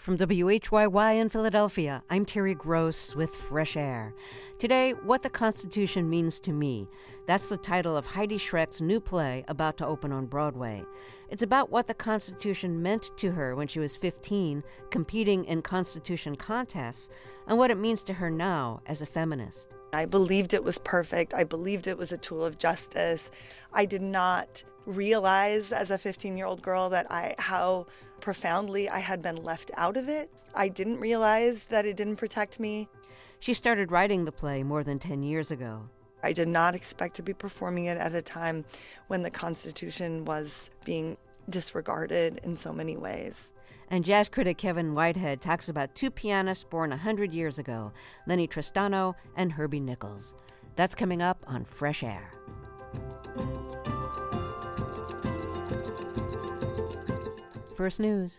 From WHYY in Philadelphia, I'm Terry Gross with Fresh Air. Today, What the Constitution Means to Me. That's the title of Heidi Schreck's new play about to open on Broadway. It's about what the Constitution meant to her when she was 15, competing in Constitution contests, and what it means to her now as a feminist. I believed it was perfect. I believed it was a tool of justice. I did not realize as a 15-year-old girl that how profoundly I had been left out of it. I didn't realize that it didn't protect me. She started writing the play more than 10 years ago. I did not expect to be performing it at a time when the Constitution was being disregarded in so many ways. And jazz critic Kevin Whitehead talks about two pianists born 100 years ago, Lenny Tristano and Herbie Nichols. That's coming up on Fresh Air. First News.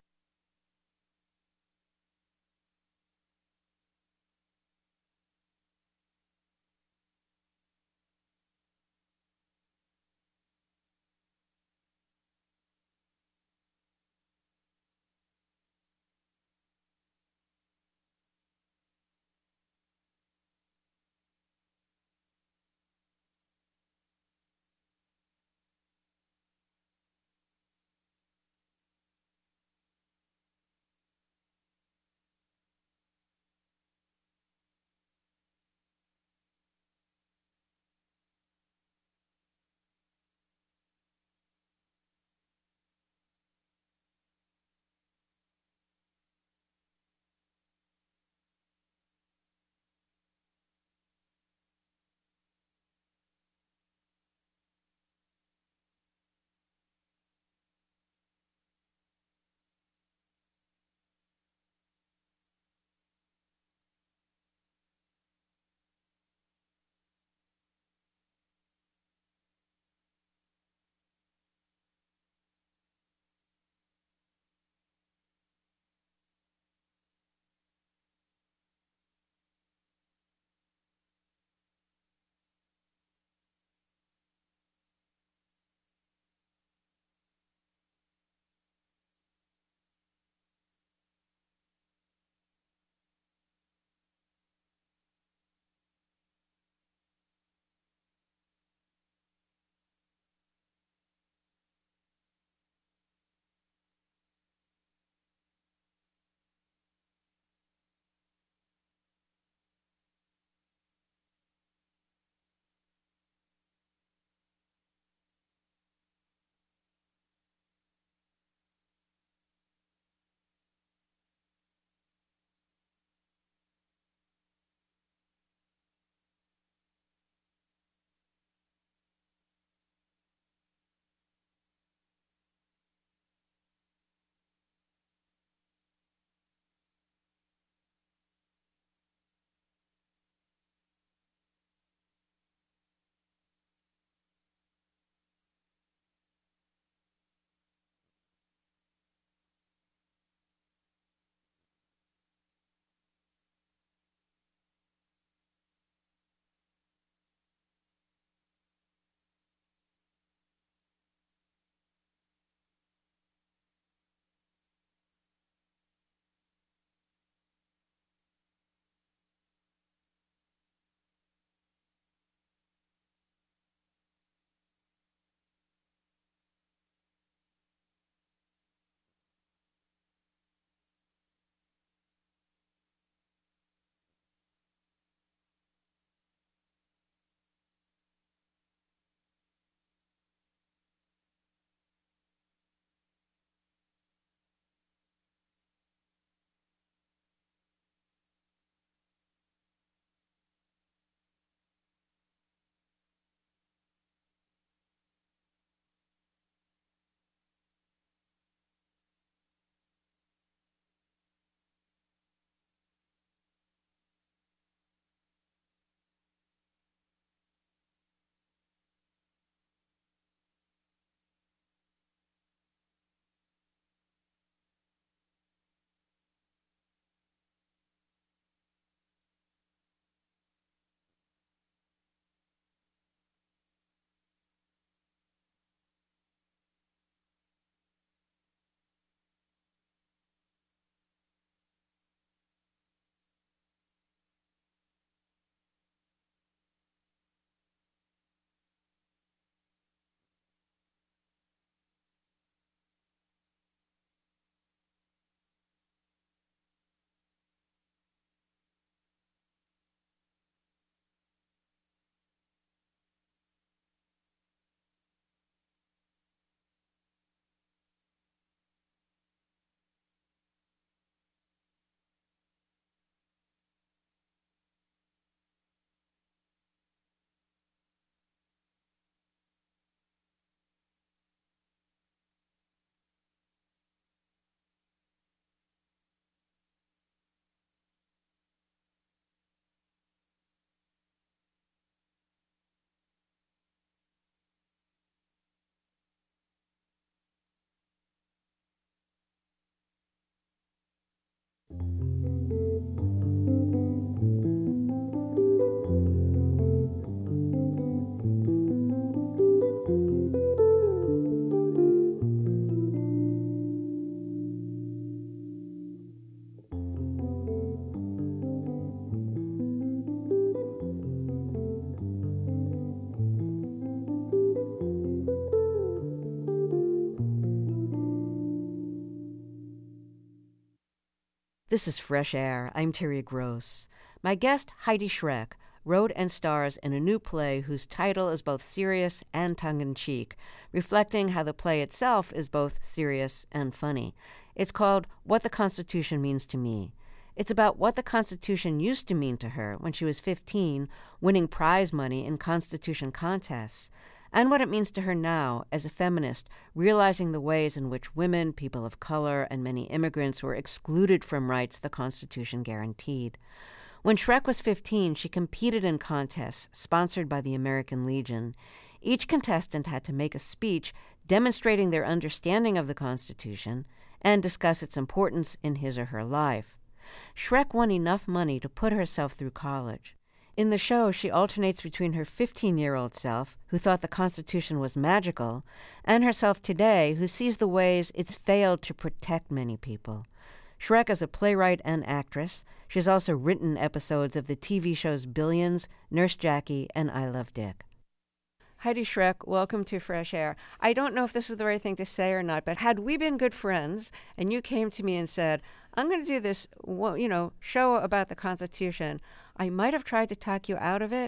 This is Fresh Air. I'm Terry Gross. My guest, Heidi Schreck, wrote and stars in a new play whose title is both serious and tongue-in-cheek, reflecting how the play itself is both serious and funny. It's called What the Constitution Means to Me. It's about what the Constitution used to mean to her when she was 15, winning prize money in Constitution contests, and what it means to her now as a feminist, realizing the ways in which women, people of color, and many immigrants were excluded from rights the Constitution guaranteed. When Schreck was 15, she competed in contests sponsored by the American Legion. Each contestant had to make a speech demonstrating their understanding of the Constitution and discuss its importance in his or her life. Schreck won enough money to put herself through college. In the show, she alternates between her 15-year-old self, who thought the Constitution was magical, and herself today, who sees the ways it's failed to protect many people. Schreck is a playwright and actress. She's also written episodes of the TV shows Billions, Nurse Jackie, and I Love Dick. Heidi Schreck, welcome to Fresh Air. I don't know if this is the right thing to say or not, but had we been good friends and you came to me and said, I'm going to do this, show about the Constitution, I might have tried to talk you out of it,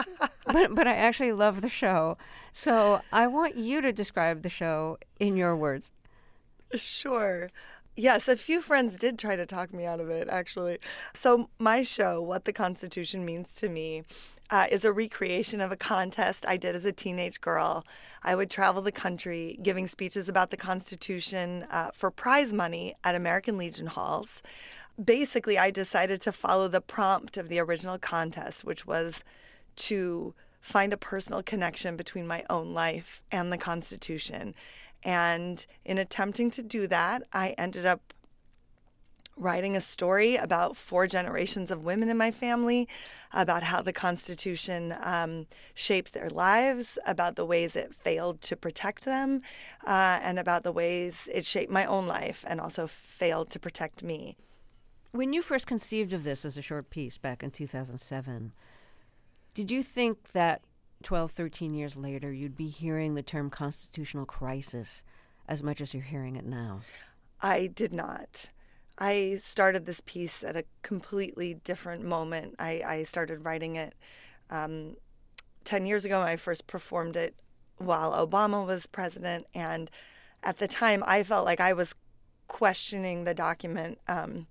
but I actually love the show. So I want you to describe the show in your words. Sure. Yes, a few friends did try to talk me out of it, actually. So my show, What the Constitution Means to Me, is a recreation of a contest I did as a teenage girl. I would travel the country giving speeches about the Constitution for prize money at American Legion halls. Basically, I decided to follow the prompt of the original contest, which was to find a personal connection between my own life and the Constitution. And in attempting to do that, I ended up writing a story about 4 generations of women in my family, about how the Constitution shaped their lives, about the ways it failed to protect them, and about the ways it shaped my own life and also failed to protect me. When you first conceived of this as a short piece back in 2007, did you think that 12, 13 years later you'd be hearing the term constitutional crisis as much as you're hearing it now? I did not. I started this piece at a completely different moment. I started writing it 10 years ago. I first performed it while Obama was president. And at the time, I felt like I was questioning the document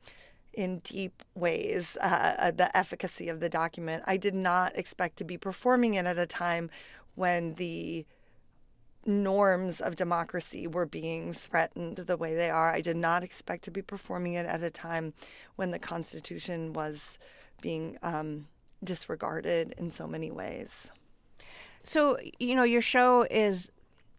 in deep ways, the efficacy of the document. I did not expect to be performing it at a time when the norms of democracy were being threatened the way they are. I did not expect to be performing it at a time when the Constitution was being disregarded in so many ways. So, your show is,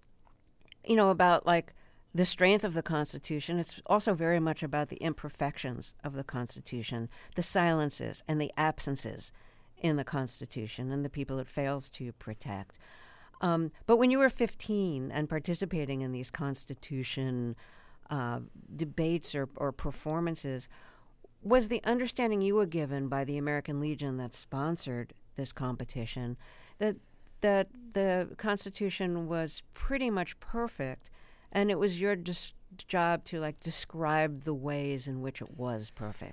about like the strength of the Constitution. It's also very much about the imperfections of the Constitution, the silences and the absences in the Constitution and the people it fails to protect. But when you were 15 and participating in these Constitution debates or performances, was the understanding you were given by the American Legion that sponsored this competition that the Constitution was pretty much perfect, and it was your job to describe the ways in which it was perfect?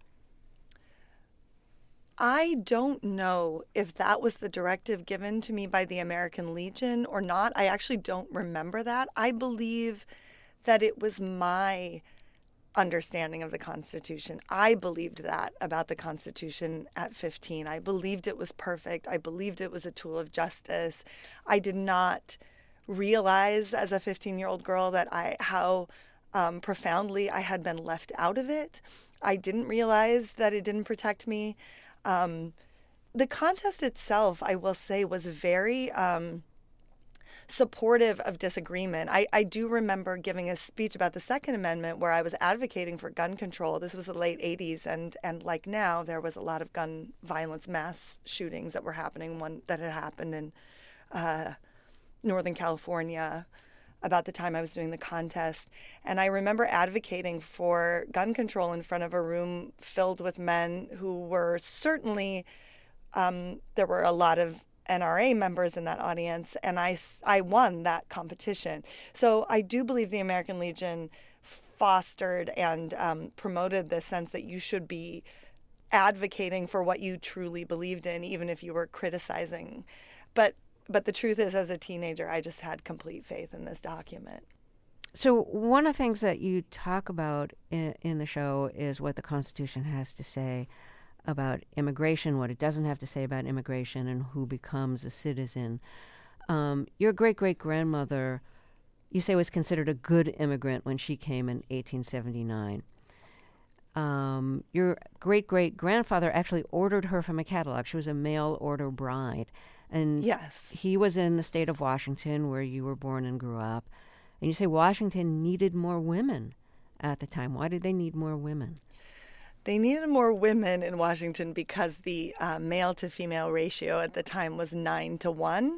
I don't know if that was the directive given to me by the American Legion or not. I actually don't remember that. I believe that it was my understanding of the Constitution. I believed that about the Constitution at 15. I believed it was perfect. I believed it was a tool of justice. I did not realize as a 15-year-old girl that how profoundly I had been left out of it. I didn't realize that it didn't protect me. The contest itself, I will say, was very supportive of disagreement. I do remember giving a speech about the Second Amendment where I was advocating for gun control. This was the late 80s, and like now, there was a lot of gun violence, mass shootings that were happening. One that had happened in Northern California about the time I was doing the contest. And I remember advocating for gun control in front of a room filled with men who were certainly, there were a lot of NRA members in that audience, and I won that competition. So I do believe the American Legion fostered and promoted this sense that you should be advocating for what you truly believed in, even if you were criticizing. But the truth is, as a teenager, I just had complete faith in this document. So one of the things that you talk about in the show is what the Constitution has to say about immigration, what it doesn't have to say about immigration, and who becomes a citizen. Your great-great-grandmother, you say, was considered a good immigrant when she came in 1879. Your great-great-grandfather actually ordered her from a catalog. She was a mail-order bride. And yes, he was in the state of Washington, where you were born and grew up. And you say Washington needed more women at the time. Why did they need more women? They needed more women in Washington because the male-to-female ratio at the time was 9-1.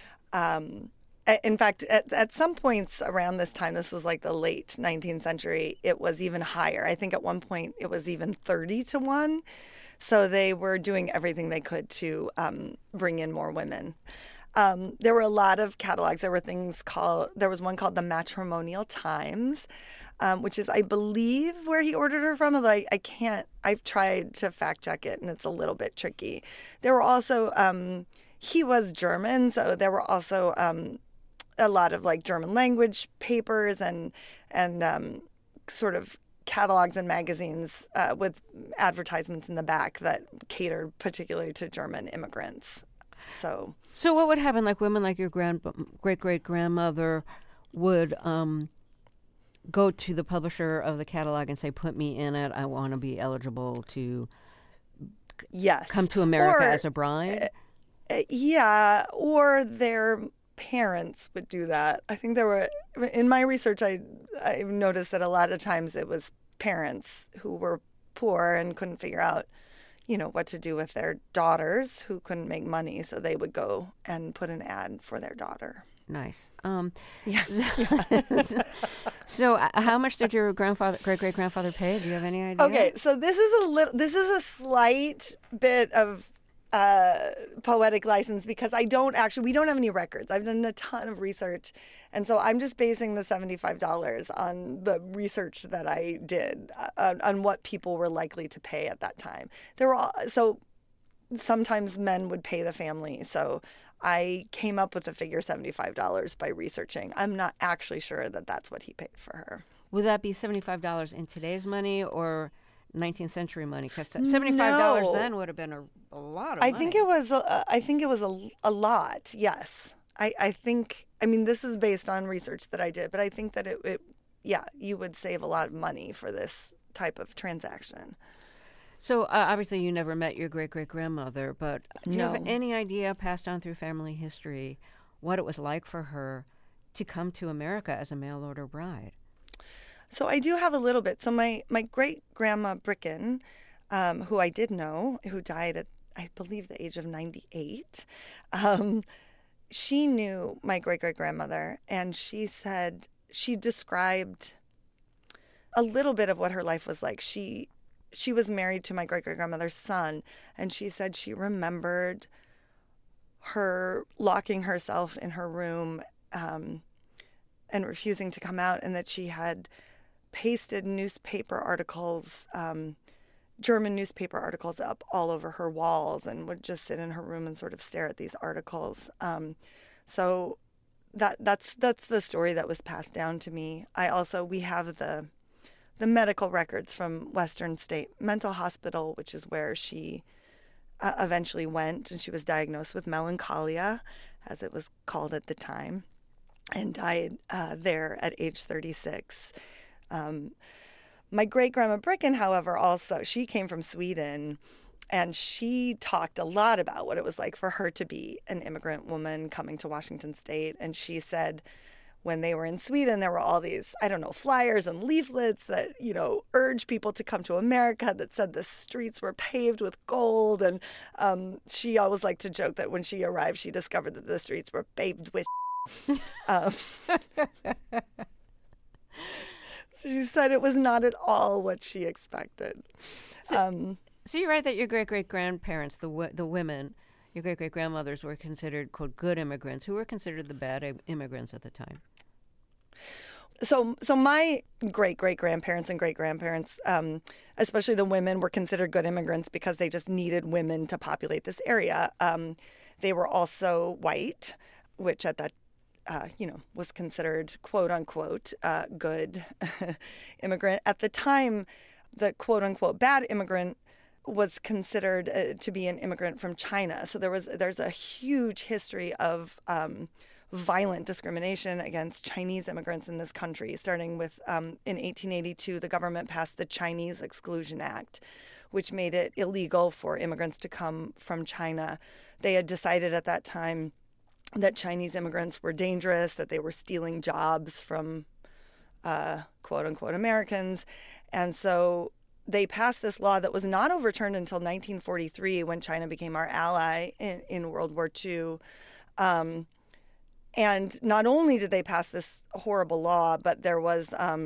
In fact, at some points around this time, this was like the late 19th century, it was even higher. I think at one point it was even 30-1. So they were doing everything they could to bring in more women. There were a lot of catalogs. There was one called the Matrimonial Times, which is, I believe, where he ordered her from, although I've tried to fact check it and it's a little bit tricky. There were also, he was German, so there were also a lot of like German language papers and sort of catalogs and magazines with advertisements in the back that catered particularly to German immigrants. So what would happen? Like women like your great-great-grandmother would go to the publisher of the catalog and say, "Put me in it. I want to be eligible to come to America as a bride." Yeah, or their parents would do that. I think in my research, I noticed that a lot of times it was parents who were poor and couldn't figure out, what to do with their daughters who couldn't make money. So they would go and put an ad for their daughter. Nice. Yeah. So how much did your great-great-grandfather pay? Do you have any idea? Okay, so this is a slight bit of poetic license because we don't have any records. I've done a ton of research, and so I'm just basing the $75 on the research that I did on what people were likely to pay at that time. So sometimes men would pay the family, so I came up with the figure $75 by researching. I'm not actually sure that that's what he paid for her. Would that be $75 in today's money or 19th century money? Because $75 then would have been a lot of money. I think it was a lot. Yes, I think. I mean, this is based on research that I did, but I think that you would save a lot of money for this type of transaction. So obviously, you never met your great-great-grandmother, but do you have any idea, passed on through family history, what it was like for her to come to America as a mail-order bride? So I do have a little bit. So my great-grandma Bricken, who I did know, who died at, I believe, the age of 98, she knew my great-great-grandmother, and she described a little bit of what her life was like. She was married to my great-great-grandmother's son, and she said she remembered her locking herself in her room and refusing to come out, and that she had pasted newspaper articles, German newspaper articles up all over her walls, and would just sit in her room and sort of stare at these articles. So that's the story that was passed down to me. We have the medical records from Western State Mental Hospital, which is where she eventually went, and she was diagnosed with melancholia, as it was called at the time, and died there at age 36. My great-grandma Bricken, however, also, she came from Sweden, and she talked a lot about what it was like for her to be an immigrant woman coming to Washington State. And she said when they were in Sweden, there were all these, flyers and leaflets that, urged people to come to America, that said the streets were paved with gold. And she always liked to joke that when she arrived, she discovered that the streets were paved with She said it was not at all what she expected. So you're right that your great-great-grandparents, the women, your great-great-grandmothers were considered, quote, good immigrants. Who were considered the bad immigrants at the time? So my great-great-grandparents and great-grandparents, especially the women, were considered good immigrants because they just needed women to populate this area. They were also white, which at that was considered quote unquote good immigrant. At the time, the quote unquote bad immigrant was considered to be an immigrant from China. So there's a huge history of violent discrimination against Chinese immigrants in this country, starting with in 1882, the government passed the Chinese Exclusion Act, which made it illegal for immigrants to come from China. They had decided at that time that Chinese immigrants were dangerous, that they were stealing jobs from quote unquote Americans. And so they passed this law that was not overturned until 1943, when China became our ally in World War II. And not only did they pass this horrible law, but there was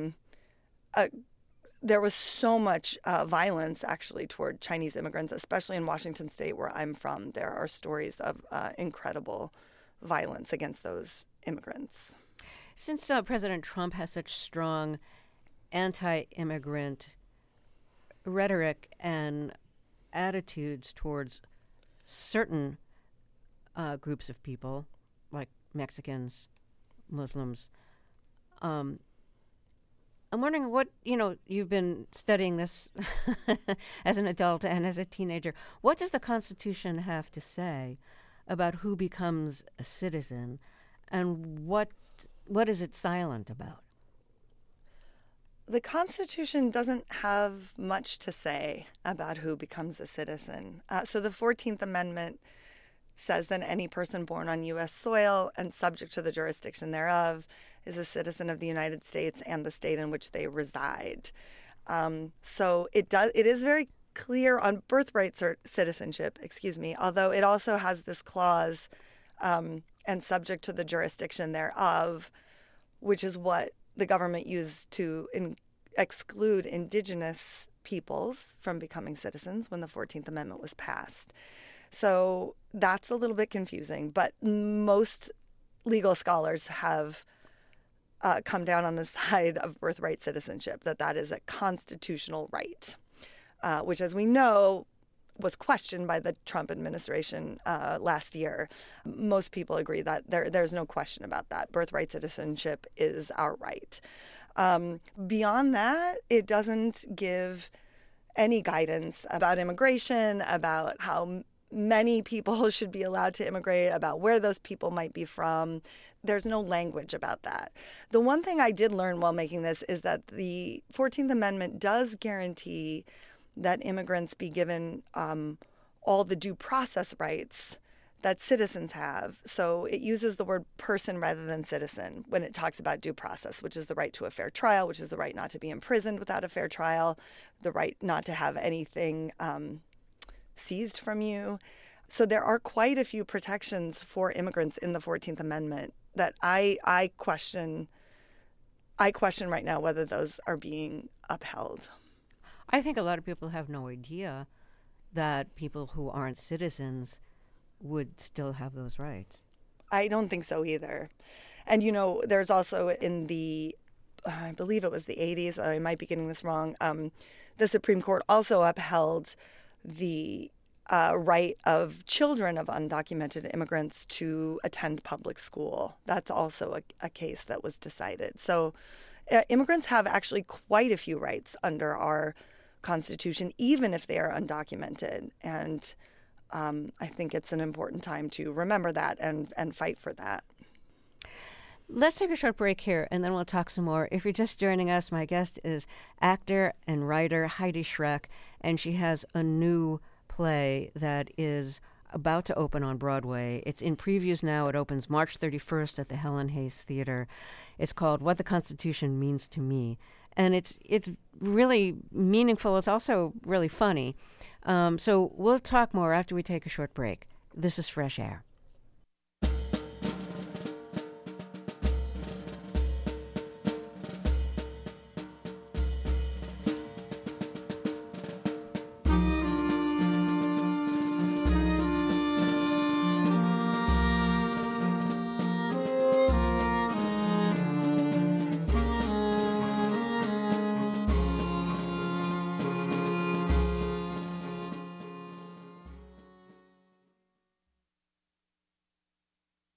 so much violence actually toward Chinese immigrants, especially in Washington State, where I'm from. There are stories of incredible violence against those immigrants. Since President Trump has such strong anti-immigrant rhetoric and attitudes towards certain groups of people, like Mexicans, Muslims, I'm wondering what, you've been studying this as an adult and as a teenager. What does the Constitution have to say about who becomes a citizen, and what is it silent about? The Constitution doesn't have much to say about who becomes a citizen. So the 14th Amendment says that any person born on U.S. soil and subject to the jurisdiction thereof is a citizen of the United States and the state in which they reside. So it is very clear on birthright citizenship, although it also has this clause, and subject to the jurisdiction thereof, which is what the government used to exclude indigenous peoples from becoming citizens when the 14th Amendment was passed. So that's a little bit confusing, but most legal scholars have come down on the side of birthright citizenship, that is a constitutional right, which, as we know, was questioned by the Trump administration last year. Most people agree that there's no question about that. Birthright citizenship is our right. Beyond that, it doesn't give any guidance about immigration, about how many people should be allowed to immigrate, about where those people might be from. There's no language about that. The one thing I did learn while making this is that the 14th Amendment does guarantee that immigrants be given all the due process rights that citizens have. So it uses the word person rather than citizen when it talks about due process, which is the right to a fair trial, which is the right not to be imprisoned without a fair trial, the right not to have anything seized from you. So there are quite a few protections for immigrants in the 14th Amendment that I question right now whether those are being upheld. I think a lot of people have no idea that people who aren't citizens would still have those rights. I don't think so either. And, there's also in the, I believe it was the 80s, I might be getting this wrong, the Supreme Court also upheld the right of children of undocumented immigrants to attend public school. That's also a case that was decided. So immigrants have actually quite a few rights under our Constitution, even if they are undocumented. And I think it's an important time to remember that and fight for that. Let's take a short break here, and then we'll talk some more. If you're just joining us, my guest is actor and writer Heidi Schreck, and she has a new play that is about to open on Broadway. It's in previews now. It opens March 31st at the Helen Hayes Theater. It's called What the Constitution Means to Me. And it's really meaningful. It's also really funny. So we'll talk more after we take a short break. This is Fresh Air.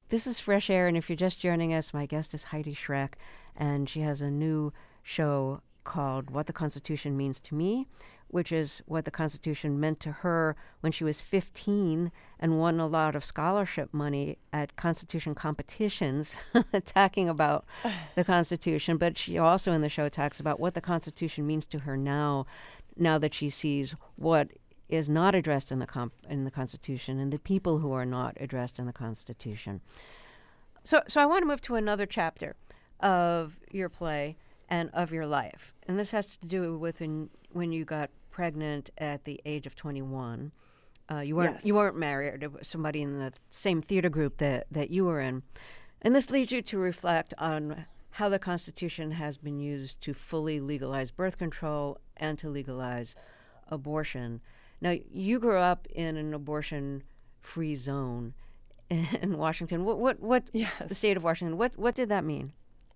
This is Fresh Air, and if you're just joining us, my guest is Heidi Schreck, and she has a new show called What the Constitution Means to Me, which is what the Constitution meant to her when she was 15 and won a lot of scholarship money at Constitution competitions talking about the Constitution. But she also in the show talks about what the Constitution means to her now that she sees what is not addressed in the Constitution and the people who are not addressed in the Constitution. So I want to move to another chapter of your play and of your life. And this has to do with when you got pregnant at the age of 21. You weren't married. It was somebody in the same theater group that you were in. And this leads you to reflect on how the Constitution has been used to fully legalize birth control and to legalize abortion. Now, you grew up in an abortion-free zone in Washington. What Yes. The state of Washington, what did that mean?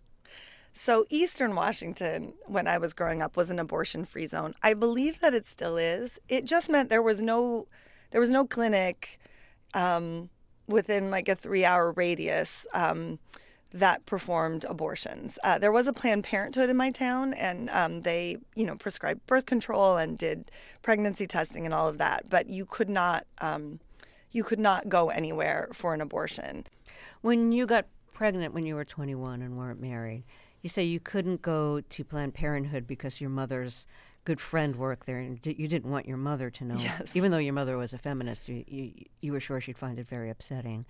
So Eastern Washington, when I was growing up, was an abortion-free zone. I believe that it still is. It just meant there was no clinic within like a 3-hour radius that performed abortions. There was a Planned Parenthood in my town, and they, prescribed birth control and did pregnancy testing and all of that. But you could not go anywhere for an abortion. When you got pregnant when you were 21 and weren't married, you say you couldn't go to Planned Parenthood because your mother's good friend worked there, and you didn't want your mother to know. Yes. Even though your mother was a feminist, you were sure she'd find it very upsetting.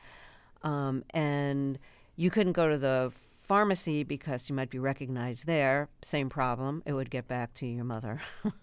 And you couldn't go to the pharmacy because you might be recognized there. Same problem. It would get back to your mother.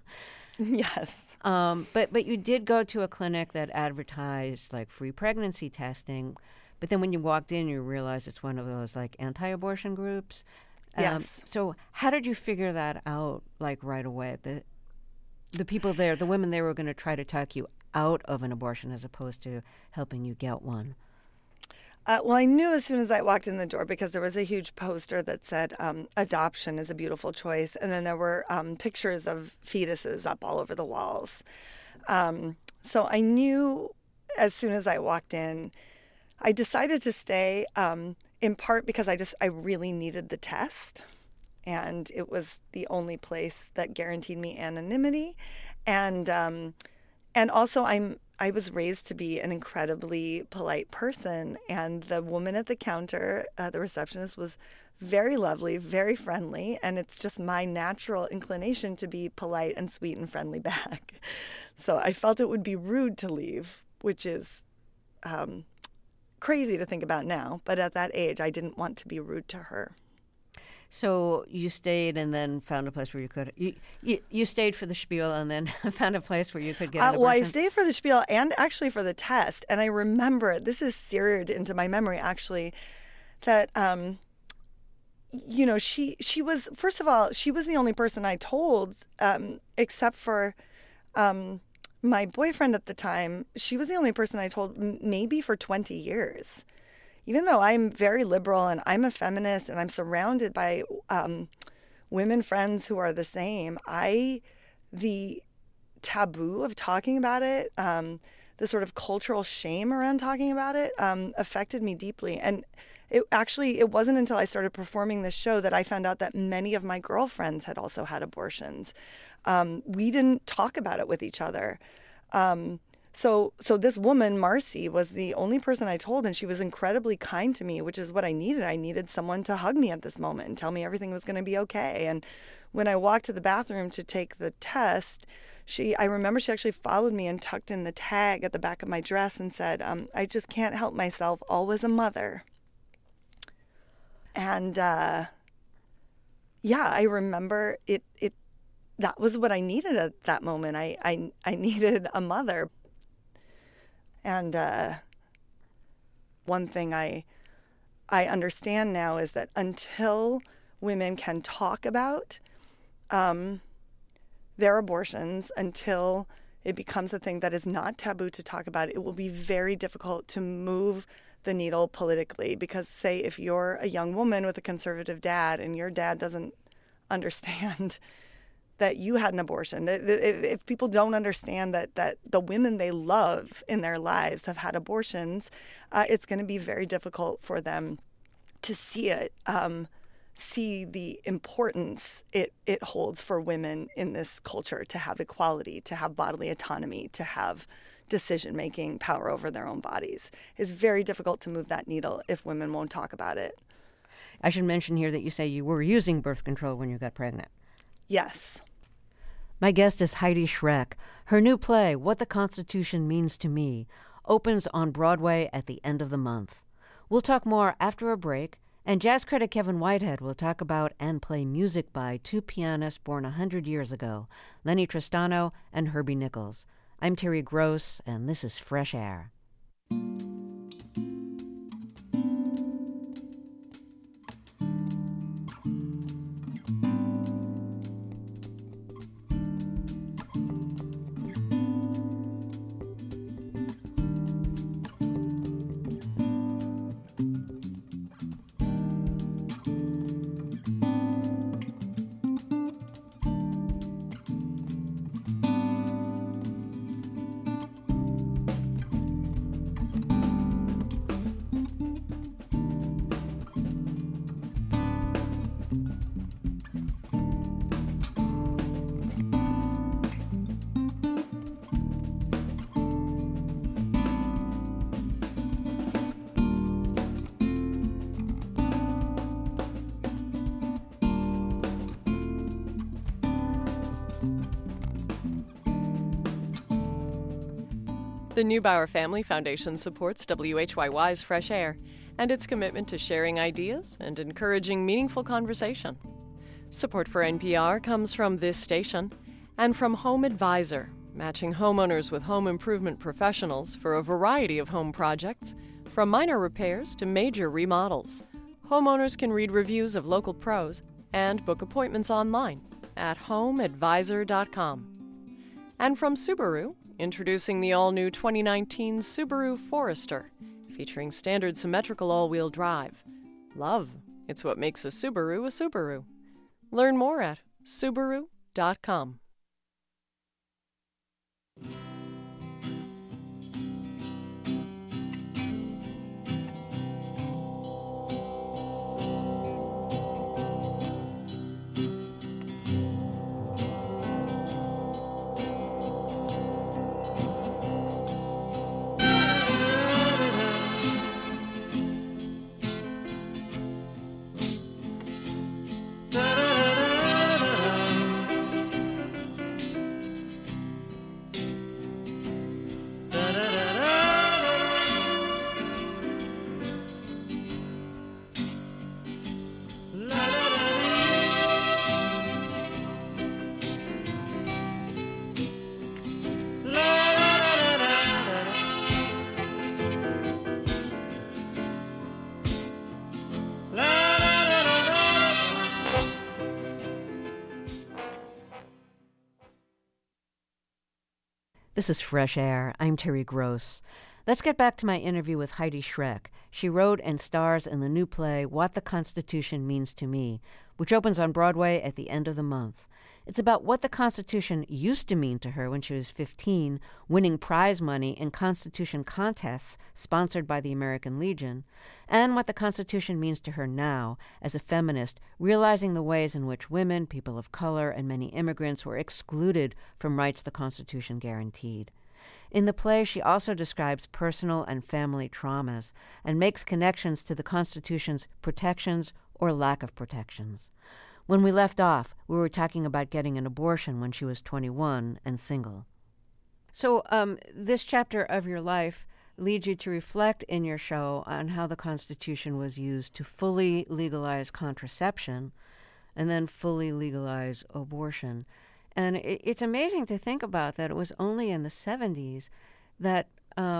Yes. But you did go to a clinic that advertised like free pregnancy testing. But then when you walked in, you realized it's one of those like anti-abortion groups. Yes. So how did you figure that out like right away? The people there, the women there were going to try to talk you out of an abortion as opposed to helping you get one. Well, I knew as soon as I walked in the door because there was a huge poster that said adoption is a beautiful choice. And then there were pictures of fetuses up all over the walls. So I knew as soon as I walked in. I decided to stay in part because I really needed the test. And it was the only place that guaranteed me anonymity. And also I was raised to be an incredibly polite person, and the woman at the counter, the receptionist, was very lovely, very friendly, and it's just my natural inclination to be polite and sweet and friendly back. So I felt it would be rude to leave, which is crazy to think about now, but at that age, I didn't want to be rude to her. So you stayed and then found a place where you could. You stayed for the spiel and then found a place where you could get an abortion? Well, I stayed for the spiel and actually for the test. And I remember, this is seared into my memory actually, that, she was, first of all, she was the only person I told, except for my boyfriend at the time. She was the only person I told maybe for 20 years. Even though I'm very liberal and I'm a feminist and I'm surrounded by women friends who are the same, the taboo of talking about it, the sort of cultural shame around talking about it affected me deeply. And it wasn't until I started performing this show that I found out that many of my girlfriends had also had abortions. We didn't talk about it with each other. So this woman, Marcy, was the only person I told, and she was incredibly kind to me, which is what I needed. I needed someone to hug me at this moment and tell me everything was going to be okay. And when I walked to the bathroom to take the test, I remember she actually followed me and tucked in the tag at the back of my dress and said, I just can't help myself, always a mother. And I remember it. That was what I needed at that moment. I needed a mother. And one thing I understand now is that until women can talk about their abortions, until it becomes a thing that is not taboo to talk about, it will be very difficult to move the needle politically. Because, say, if you're a young woman with a conservative dad and your dad doesn't understand that you had an abortion. If people don't understand that the women they love in their lives have had abortions, it's going to be very difficult for them to see it, see the importance it holds for women in this culture to have equality, to have bodily autonomy, to have decision-making power over their own bodies. It's very difficult to move that needle if women won't talk about it. I should mention here that you say you were using birth control when you got pregnant. Yes. My guest is Heidi Schreck. Her new play, What the Constitution Means to Me, opens on Broadway at the end of the month. We'll talk more after a break, and jazz critic Kevin Whitehead will talk about and play music by two pianists born 100 years ago, Lenny Tristano and Herbie Nichols. I'm Terry Gross, and this is Fresh Air. The Neubauer Family Foundation supports WHYY's Fresh Air and its commitment to sharing ideas and encouraging meaningful conversation. Support for NPR comes from this station and from Home Advisor, matching homeowners with home improvement professionals for a variety of home projects, from minor repairs to major remodels. Homeowners can read reviews of local pros and book appointments online at homeadvisor.com. And from Subaru, introducing the all-new 2019 Subaru Forester, featuring standard symmetrical all-wheel drive. Love, it's what makes a Subaru a Subaru. Learn more at Subaru.com. This is Fresh Air. I'm Terry Gross. Let's get back to my interview with Heidi Schreck. She wrote and stars in the new play, What the Constitution Means to Me, which opens on Broadway at the end of the month. It's about what the Constitution used to mean to her when she was 15, winning prize money in Constitution contests sponsored by the American Legion, and what the Constitution means to her now as a feminist, realizing the ways in which women, people of color, and many immigrants were excluded from rights the Constitution guaranteed. In the play, she also describes personal and family traumas and makes connections to the Constitution's protections or lack of protections. When we left off, we were talking about getting an abortion when she was 21 and single. So this chapter of your life leads you to reflect in your show on how the Constitution was used to fully legalize contraception and then fully legalize abortion. And it's amazing to think about that it was only in the 70s that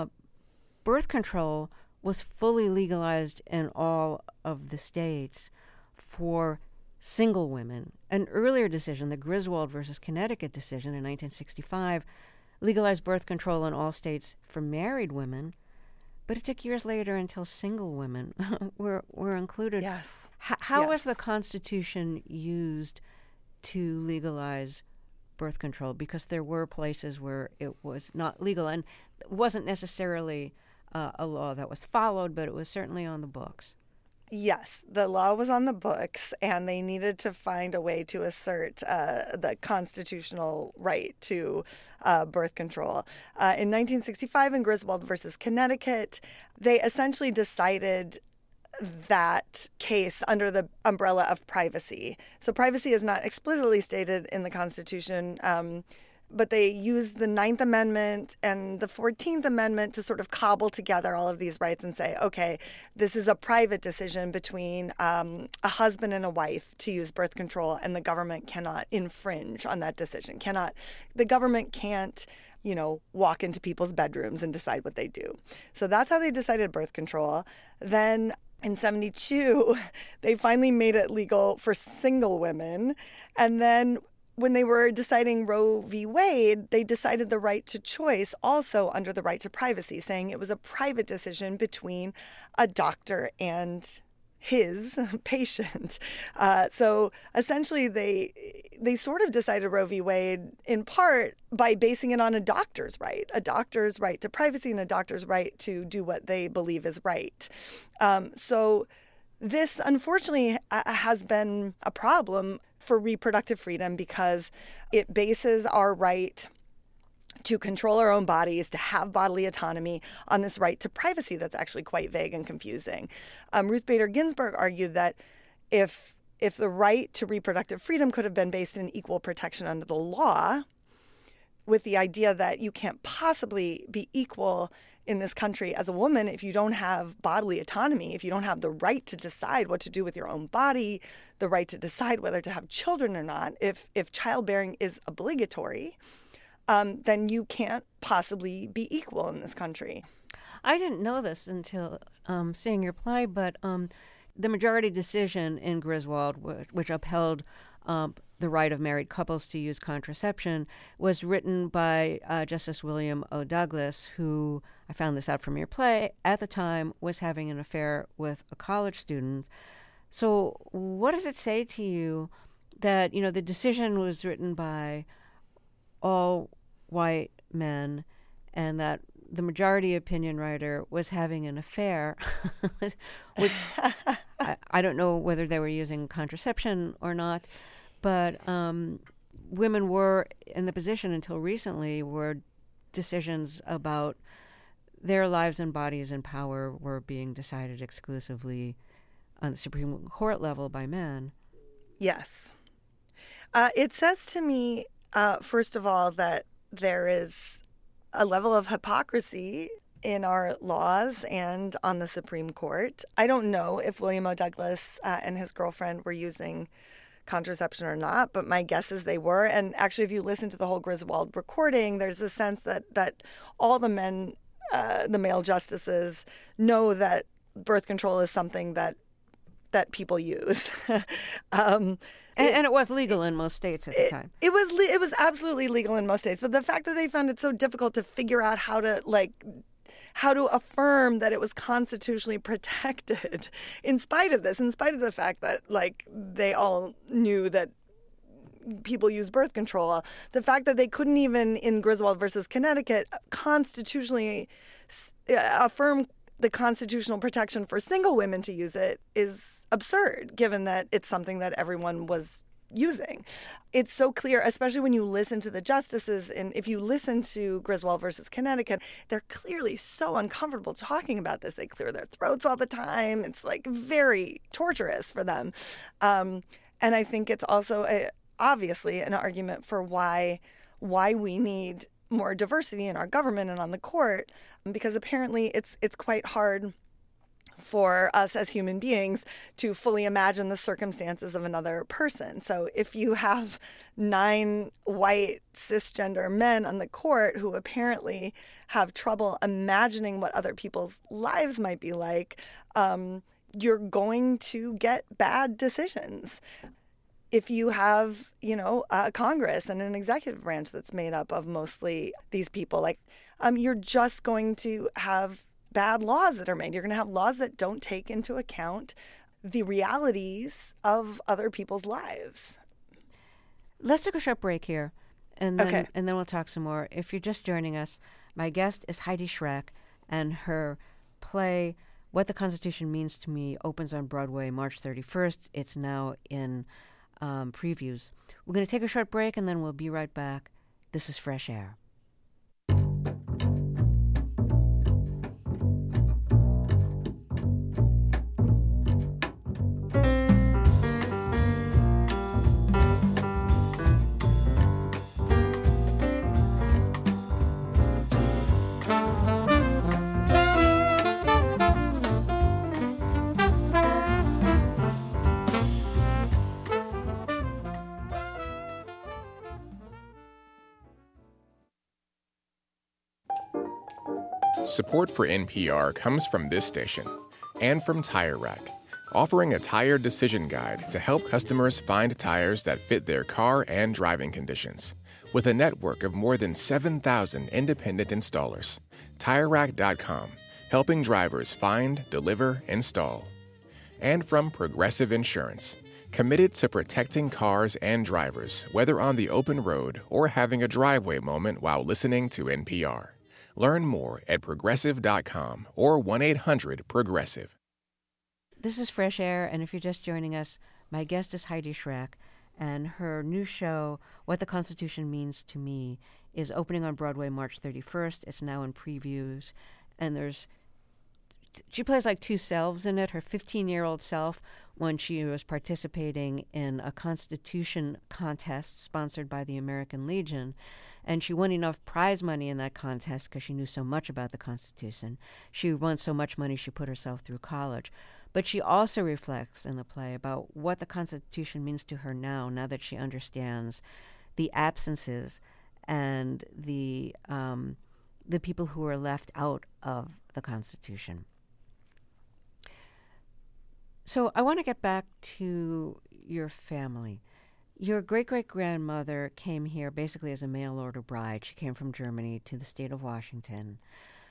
birth control was fully legalized in all of the states for single women. An earlier decision, the Griswold versus Connecticut decision in 1965, legalized birth control in all states for married women, but it took years later until single women were included. Yes. How yes. was the Constitution used to legalize birth control, because there were places where it was not legal, and it wasn't necessarily a law that was followed, but it was certainly on the books. Yes, the law was on the books, and they needed to find a way to assert the constitutional right to birth control. In 1965, in Griswold versus Connecticut, they essentially decided that case under the umbrella of privacy. So privacy is not explicitly stated in the Constitution, but they used the 9th Amendment and the 14th Amendment to sort of cobble together all of these rights and say, okay, this is a private decision between a husband and a wife to use birth control, and the government cannot infringe on that decision. The government can't, walk into people's bedrooms and decide what they do. So that's how they decided birth control. Then in 1972, they finally made it legal for single women. And then when they were deciding Roe v. Wade, they decided the right to choice also under the right to privacy, saying it was a private decision between a doctor and his patient. So essentially, they sort of decided Roe v. Wade in part by basing it on a doctor's right to privacy and a doctor's right to do what they believe is right. So this, unfortunately, has been a problem for reproductive freedom because it bases our right to control our own bodies, to have bodily autonomy, on this right to privacy that's actually quite vague and confusing. Ruth Bader Ginsburg argued that if the right to reproductive freedom could have been based in equal protection under the law, with the idea that you can't possibly be equal in this country as a woman if you don't have bodily autonomy, if you don't have the right to decide what to do with your own body, the right to decide whether to have children or not, if childbearing is obligatory, then you can't possibly be equal in this country. I didn't know this until seeing your play, but the majority decision in Griswold, which upheld the right of married couples to use contraception, was written by Justice William O. Douglas, who, I found this out from your play, at the time was having an affair with a college student. So what does it say to you that, the decision was written by all white men and that the majority opinion writer was having an affair, which I don't know whether they were using contraception or not, but women were in the position until recently where decisions about their lives and bodies and power were being decided exclusively on the Supreme Court level by men. Yes. It says to me, first of all, that there is a level of hypocrisy in our laws and on the Supreme Court. I don't know if William O. Douglas and his girlfriend were using contraception or not, but my guess is they were. And actually, if you listen to the whole Griswold recording, there's a sense that all the men, the male justices, know that birth control is something that people use. And it was legal in most states at the time. It was absolutely legal in most states. But the fact that they found it so difficult to figure out how to affirm that it was constitutionally protected in spite of the fact that they all knew that people use birth control, the fact that they couldn't even in Griswold versus Connecticut constitutionally affirm the constitutional protection for single women to use it is absurd, given that it's something that everyone was using. It's so clear, especially when you listen to the justices, and if you listen to Griswold versus Connecticut, they're clearly so uncomfortable talking about this. They clear their throats all the time. It's very torturous for them. And I think it's also obviously an argument for why we need more diversity in our government and on the court, because apparently it's quite hard for us as human beings to fully imagine the circumstances of another person. So if you have 9 white cisgender men on the court who apparently have trouble imagining what other people's lives might be like, you're going to get bad decisions. If you have, a Congress and an executive branch that's made up of mostly these people, you're just going to have bad laws that are made. You're going to have laws that don't take into account the realities of other people's lives. Let's take a short break here, and then Okay. and then we'll talk some more. If you're just joining us, my guest is Heidi Schreck, and her play "What the Constitution Means to Me" opens on Broadway March 31st. It's now in previews. We're going to take a short break, and then we'll be right back. This is Fresh Air. Support for NPR comes from this station and from Tire Rack, offering a tire decision guide to help customers find tires that fit their car and driving conditions. With a network of more than 7,000 independent installers, TireRack.com, helping drivers find, deliver, install. And from Progressive Insurance, committed to protecting cars and drivers, whether on the open road or having a driveway moment while listening to NPR. Learn more at Progressive.com or 1-800-PROGRESSIVE. This is Fresh Air, and if you're just joining us, my guest is Heidi Schreck, and her new show, What the Constitution Means to Me, is opening on Broadway March 31st. It's now in previews, and she plays like two selves in it. Her 15-year-old self, when she was participating in a Constitution contest sponsored by the American Legion, and she won enough prize money in that contest because she knew so much about the Constitution. She won so much money she put herself through college. But she also reflects in the play about what the Constitution means to her now that she understands the absences and the people who are left out of the Constitution. So I want to get back to your family. Your great-great-grandmother came here basically as a mail-order bride. She came from Germany to the state of Washington.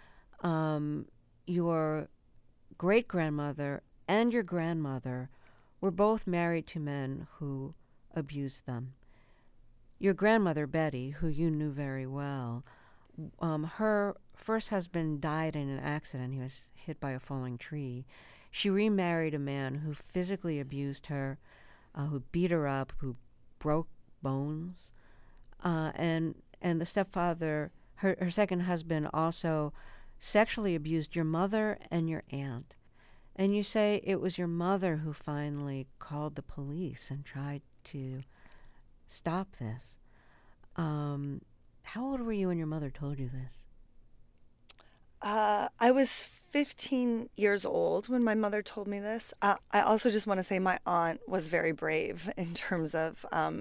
Your great-grandmother and your grandmother were both married to men who abused them. Your grandmother, Betty, who you knew very well, her first husband died in an accident. He was hit by a falling tree. She remarried a man who physically abused her, who beat her up, who broke bones, and the stepfather, her second husband, also sexually abused your mother and your aunt. And you say it was your mother who finally called the police and tried to stop this. How old were you when your mother told you this? I was 15 years old when my mother told me this. I also just want to say my aunt was very brave in terms of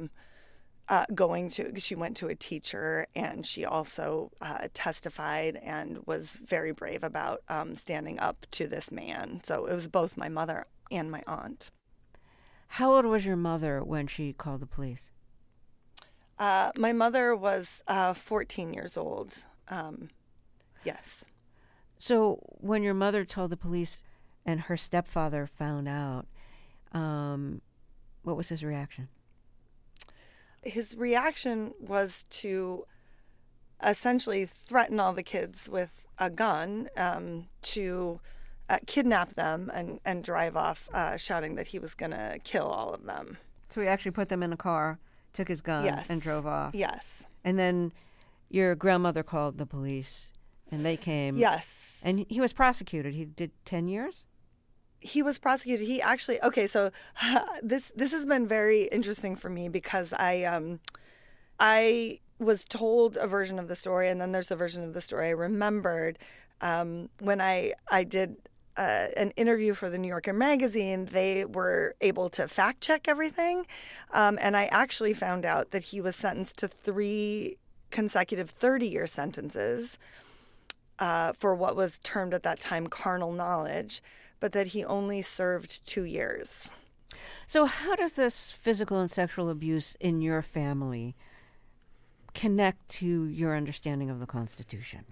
she went to a teacher, and she also testified and was very brave about standing up to this man. So it was both my mother and my aunt. How old was your mother when she called the police? My mother was 14 years old. Yes. So when your mother told the police and her stepfather found out, what was his reaction? His reaction was to essentially threaten all the kids with a gun, to kidnap them and drive off, shouting that he was going to kill all of them. So he actually put them in a car, took his gun, Yes. and drove off. Yes. And then your grandmother called the police, and they came. Yes. And he was prosecuted. He did 10 years? He was prosecuted. He actually, okay, so this has been very interesting for me because I was told a version of the story, and then there's a version of the story I remembered when I did an interview for the New Yorker magazine. They were able to fact check everything, and I actually found out that he was sentenced to 3 consecutive 30-year sentences for what was termed at that time carnal knowledge, but that he only served 2 years. So how does this physical and sexual abuse in your family connect to your understanding of the Constitution?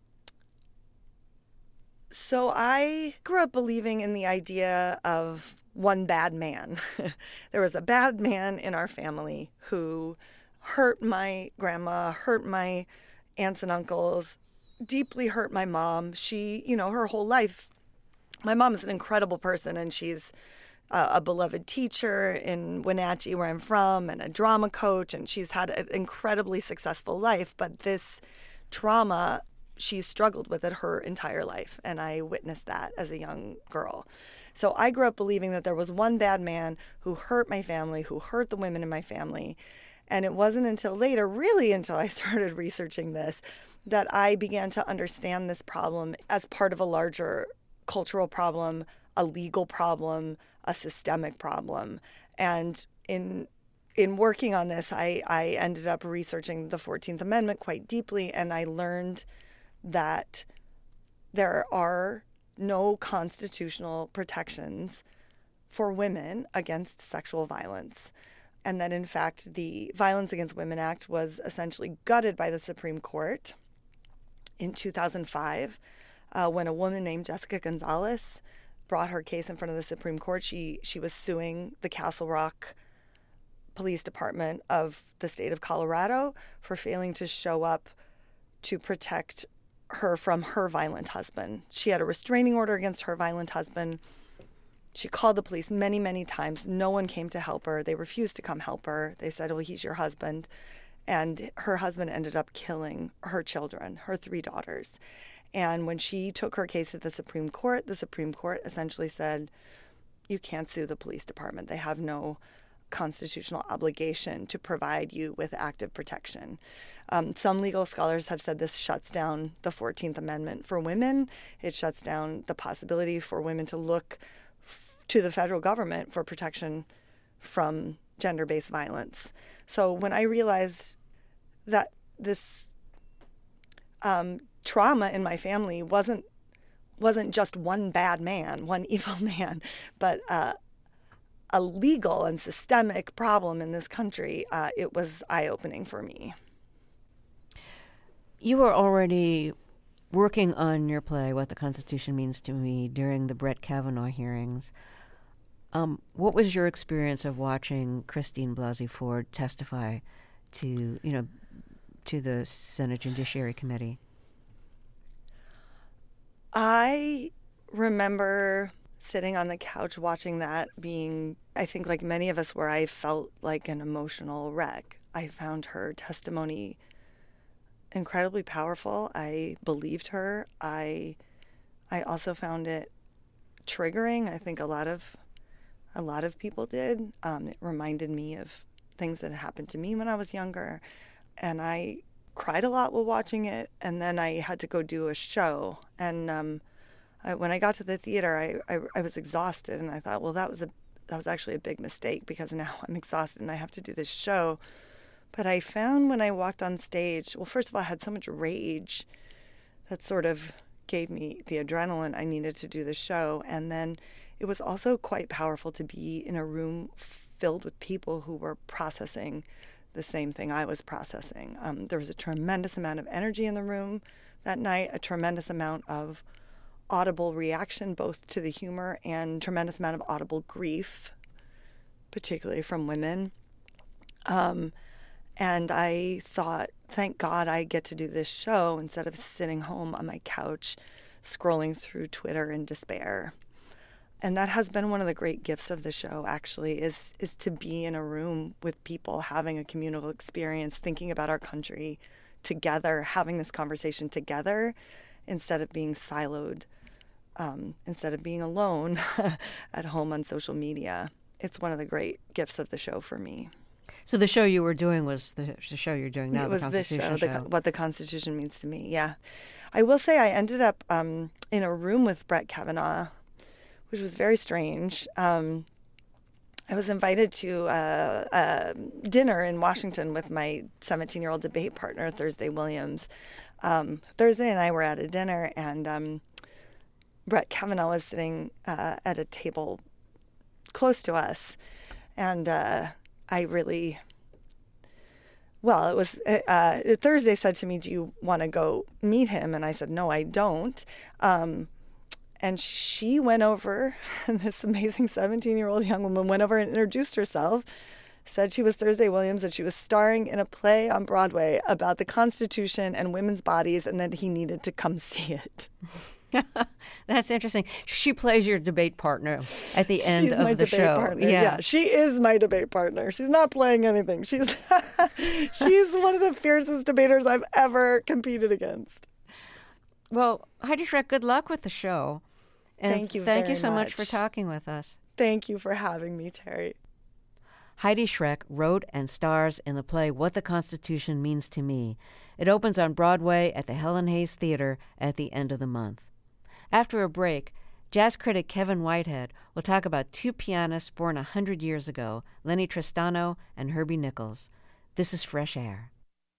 So I grew up believing in the idea of one bad man. There was a bad man in our family who hurt my grandma, hurt my aunts and uncles, deeply hurt my mom. She, her whole life, my mom is an incredible person, and she's a beloved teacher in Wenatchee, where I'm from, and a drama coach, and she's had an incredibly successful life. But this trauma, she's struggled with it her entire life, and I witnessed that as a young girl. So I grew up believing that there was one bad man who hurt my family, who hurt the women in my family. And it wasn't until later, really until I started researching this, that I began to understand this problem as part of a larger cultural problem, a legal problem, a systemic problem. And in working on this, I ended up researching the 14th Amendment quite deeply, and I learned that there are no constitutional protections for women against sexual violence. And that, in fact, the Violence Against Women Act was essentially gutted by the Supreme Court in 2005 when a woman named Jessica Gonzalez brought her case in front of the Supreme Court. She was suing the Castle Rock Police Department of the state of Colorado for failing to show up to protect her from her violent husband. She had a restraining order against her violent husband. She called the police many, many times. No one came to help her. They refused to come help her. They said, well, he's your husband. And her husband ended up killing her children, her 3 daughters. And when she took her case to the Supreme Court essentially said, you can't sue the police department. They have no constitutional obligation to provide you with active protection. Some legal scholars have said this shuts down the 14th Amendment for women. It shuts down the possibility for women to look to the federal government for protection from gender-based violence. So when I realized that this trauma in my family wasn't just one bad man, one evil man, but a legal and systemic problem in this country, it was eye-opening for me. You were already working on your play, What the Constitution Means to Me, during the Brett Kavanaugh hearings. What was your experience of watching Christine Blasey Ford testify to the Senate Judiciary Committee? I remember sitting on the couch watching that, being, I think like many of us, where I felt like an emotional wreck. I found her testimony incredibly powerful. I believed her. I also found it triggering. I think a lot of people did. It reminded me of things that had happened to me when I was younger, and I cried a lot while watching it. And then I had to go do a show, and when I got to the theater, I was exhausted, and I thought, well, that was actually a big mistake, because now I'm exhausted and I have to do this show. But I found when I walked on stage, well, first of all, I had so much rage that sort of gave me the adrenaline I needed to do the show. And then it was also quite powerful to be in a room filled with people who were processing the same thing I was processing. There was a tremendous amount of energy in the room that night, a tremendous amount of audible reaction, both to the humor and tremendous amount of audible grief, particularly from women. And I thought, thank God I get to do this show instead of sitting home on my couch scrolling through Twitter in despair. And that has been one of the great gifts of the show, actually, is to be in a room with people having a communal experience, thinking about our country together, having this conversation together instead of being siloed, instead of being alone at home on social media. It's one of the great gifts of the show for me. So the show you were doing was the show you're doing now, it was the Constitution this show, show. What the Constitution Means to Me, yeah. I will say I ended up in a room with Brett Kavanaugh, which was very strange. I was invited to a dinner in Washington with my 17-year-old debate partner, Thursday Williams. Thursday and I were at a dinner, and Brett Kavanaugh was sitting at a table close to us. And I really, well, it was, Thursday said to me, do you want to go meet him? And I said, no, I don't. And she went over, this amazing 17-year-old young woman went over and introduced herself, said she was Thursday Williams, and she was starring in a play on Broadway about the Constitution and women's bodies, and that he needed to come see it. That's interesting. She plays your debate partner at the end of the show. She's my debate partner. Yeah, she is my debate partner. She's not playing anything. She's one of the fiercest debaters I've ever competed against. Well, Heidi Schreck, good luck with the show. And thank you so much for talking with us. Thank you for having me, Terry. Heidi Schreck wrote and stars in the play What the Constitution Means to Me. It opens on Broadway at the Helen Hayes Theater at the end of the month. After a break, jazz critic Kevin Whitehead will talk about two pianists born 100 years ago, Lenny Tristano and Herbie Nichols. This is Fresh Air.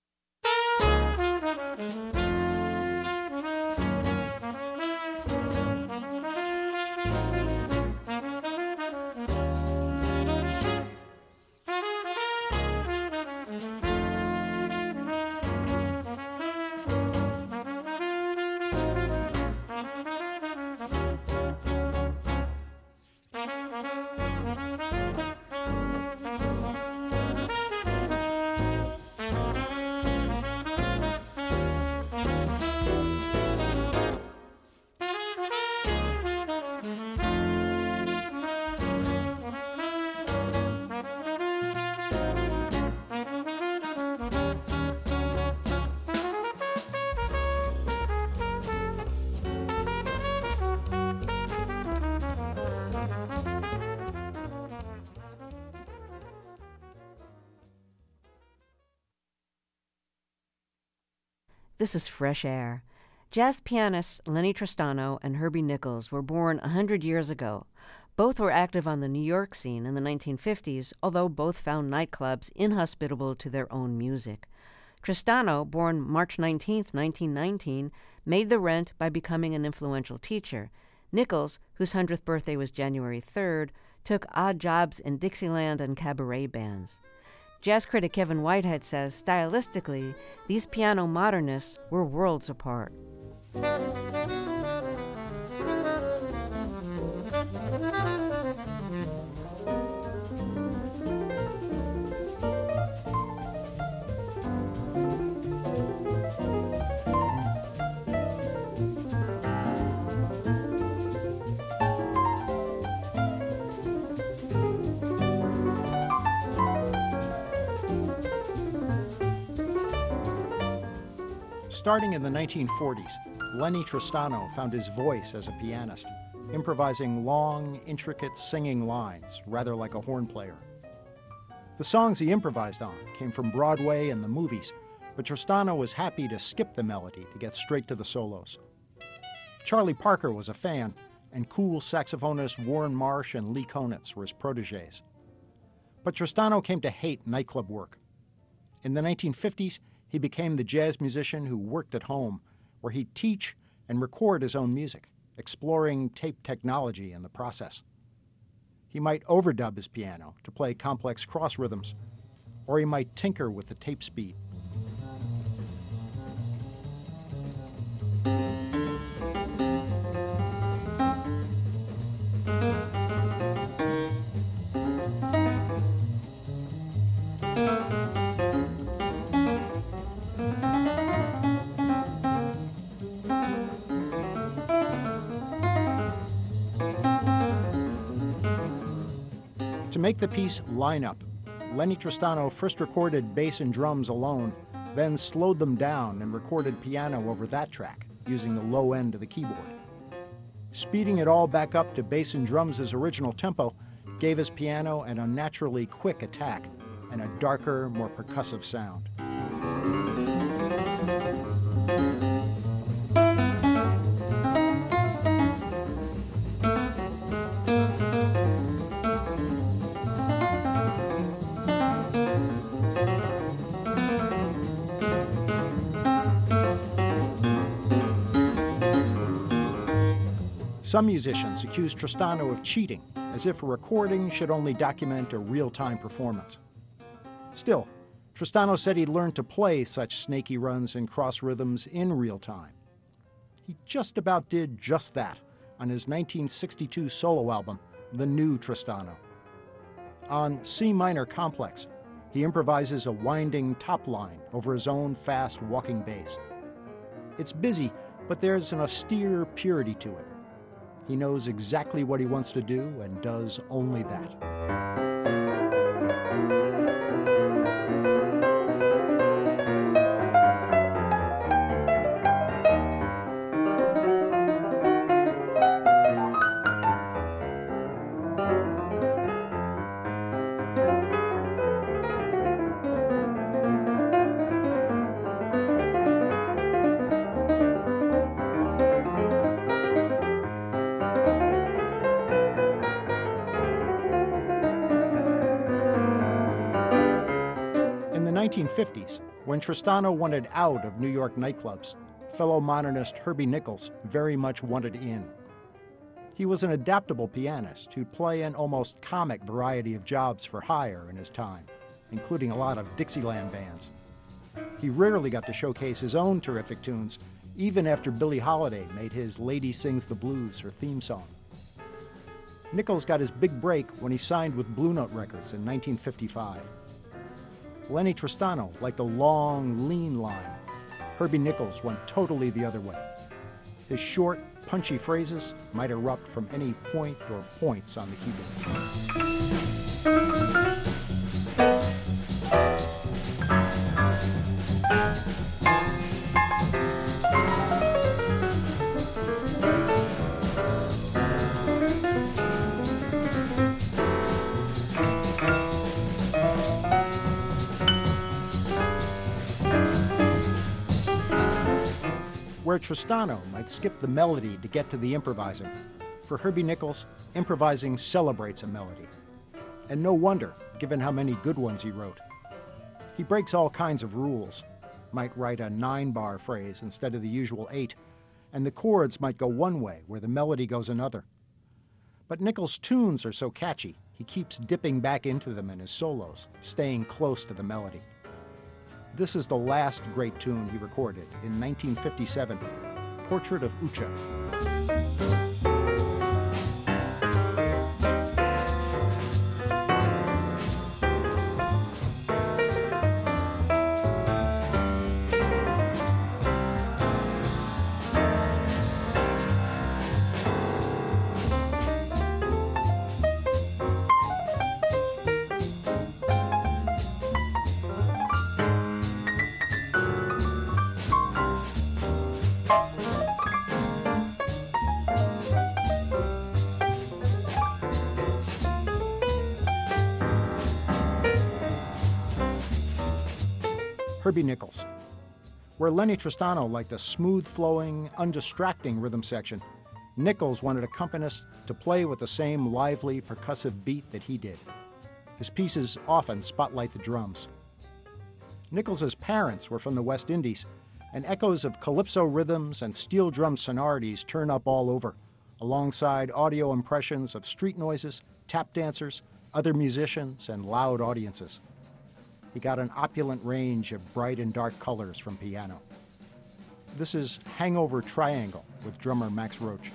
This is Fresh Air. Jazz pianists Lenny Tristano and Herbie Nichols were born 100 years ago. Both were active on the New York scene in the 1950s, although both found nightclubs inhospitable to their own music. Tristano, born March 19, 1919, made the rent by becoming an influential teacher. Nichols, whose 100th birthday was January 3rd, took odd jobs in Dixieland and cabaret bands. Jazz critic Kevin Whitehead says, stylistically, these piano modernists were worlds apart. Starting in the 1940s, Lenny Tristano found his voice as a pianist, improvising long, intricate singing lines, rather like a horn player. The songs he improvised on came from Broadway and the movies, but Tristano was happy to skip the melody to get straight to the solos. Charlie Parker was a fan, and cool saxophonists Warren Marsh and Lee Konitz were his protégés. But Tristano came to hate nightclub work. In the 1950s, he became the jazz musician who worked at home, where he'd teach and record his own music, exploring tape technology in the process. He might overdub his piano to play complex cross rhythms, or he might tinker with the tape speed. To make the piece line up, Lenny Tristano first recorded bass and drums alone, then slowed them down and recorded piano over that track, using the low end of the keyboard. Speeding it all back up to bass and drums' original tempo gave his piano an unnaturally quick attack and a darker, more percussive sound. Some musicians accuse Tristano of cheating, as if a recording should only document a real-time performance. Still, Tristano said he learned to play such snaky runs and cross rhythms in real time. He just about did just that on his 1962 solo album, The New Tristano. On C minor complex, he improvises a winding top line over his own fast walking bass. It's busy, but there's an austere purity to it. He knows exactly what he wants to do and does only that. In the 1950s, when Tristano wanted out of New York nightclubs, fellow modernist Herbie Nichols very much wanted in. He was an adaptable pianist who'd play an almost comic variety of jobs for hire in his time, including a lot of Dixieland bands. He rarely got to showcase his own terrific tunes, even after Billie Holiday made his Lady Sings the Blues her theme song. Nichols got his big break when he signed with Blue Note Records in 1955. Lenny Tristano liked a long, lean line. Herbie Nichols went totally the other way. His short, punchy phrases might erupt from any point or points on the keyboard. Where Tristano might skip the melody to get to the improvising, for Herbie Nichols, improvising celebrates a melody. And no wonder, given how many good ones he wrote. He breaks all kinds of rules, might write a 9-bar phrase instead of the usual 8, and the chords might go one way where the melody goes another. But Nichols' tunes are so catchy, he keeps dipping back into them in his solos, staying close to the melody. This is the last great tune he recorded in 1957, Portrait of Ucha. Herbie Nichols. Where Lenny Tristano liked a smooth-flowing, undistracting rhythm section, Nichols wanted accompanists to play with the same lively, percussive beat that he did. His pieces often spotlight the drums. Nichols' parents were from the West Indies, and echoes of calypso rhythms and steel drum sonorities turn up all over, alongside audio impressions of street noises, tap dancers, other musicians, and loud audiences. He got an opulent range of bright and dark colors from piano. This is Hangover Triangle with drummer Max Roach.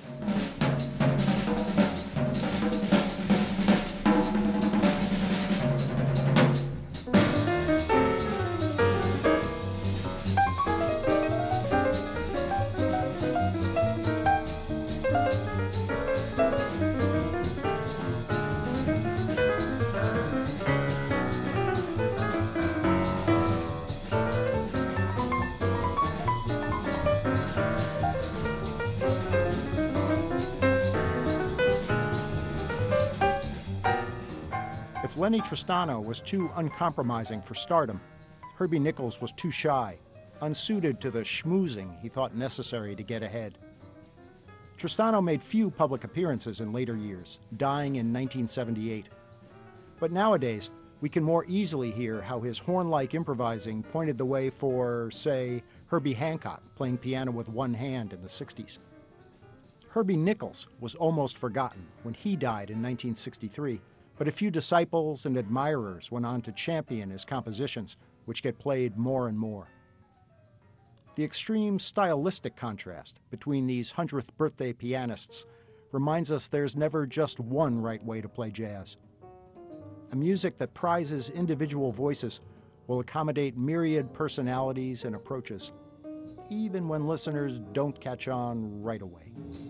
If Lenny Tristano was too uncompromising for stardom, Herbie Nichols was too shy, unsuited to the schmoozing he thought necessary to get ahead. Tristano made few public appearances in later years, dying in 1978. But nowadays, we can more easily hear how his horn-like improvising pointed the way for, say, Herbie Hancock playing piano with one hand in the 60s. Herbie Nichols was almost forgotten when he died in 1963, but a few disciples and admirers went on to champion his compositions, which get played more and more. The extreme stylistic contrast between these 100th birthday pianists reminds us there's never just one right way to play jazz. A music that prizes individual voices will accommodate myriad personalities and approaches, even when listeners don't catch on right away.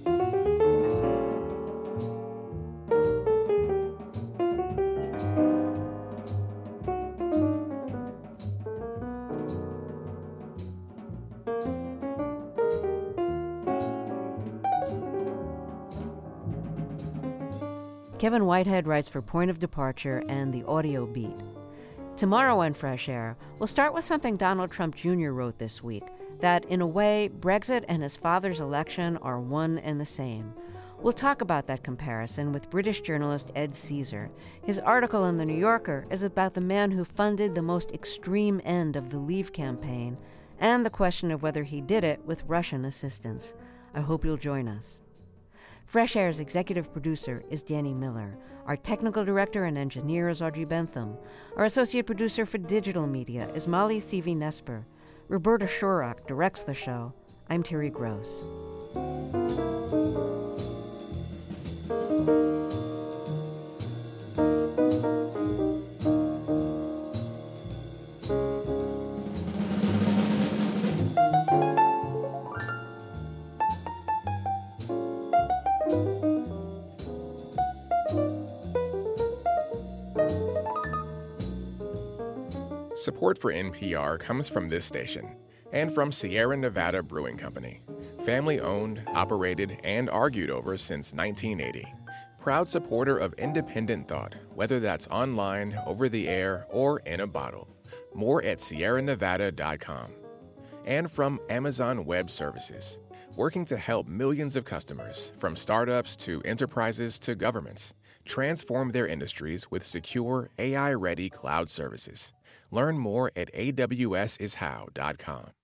Kevin Whitehead writes for Point of Departure and The Audio Beat. Tomorrow on Fresh Air, we'll start with something Donald Trump Jr. wrote this week, that in a way, Brexit and his father's election are one and the same. We'll talk about that comparison with British journalist Ed Caesar. His article in The New Yorker is about the man who funded the most extreme end of the Leave campaign and the question of whether he did it with Russian assistance. I hope you'll join us. Fresh Air's executive producer is Danny Miller. Our technical director and engineer is Audrey Bentham. Our associate producer for digital media is Molly Seavey-Nesper. Roberta Shorrock directs the show. I'm Terry Gross. Support for NPR comes from this station and from Sierra Nevada Brewing Company. Family-owned, operated, and argued over since 1980. Proud supporter of independent thought, whether that's online, over the air, or in a bottle. More at sierranevada.com. And from Amazon Web Services, working to help millions of customers, from startups to enterprises to governments, transform their industries with secure, AI-ready cloud services. Learn more at awsishow.com.